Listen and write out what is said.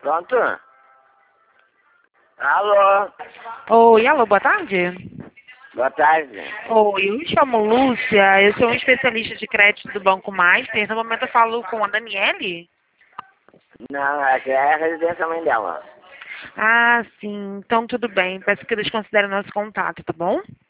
Pronto? Alô? Oi, alô, boa tarde. Boa tarde. Oi, eu me chamo Lúcia, eu sou um especialista de crédito do Banco Master. No momento eu falo com a Daniele. Não, aqui é a residência mãe dela. Ah, sim, então tudo bem. Peço que eles considerem nosso contato, tá bom?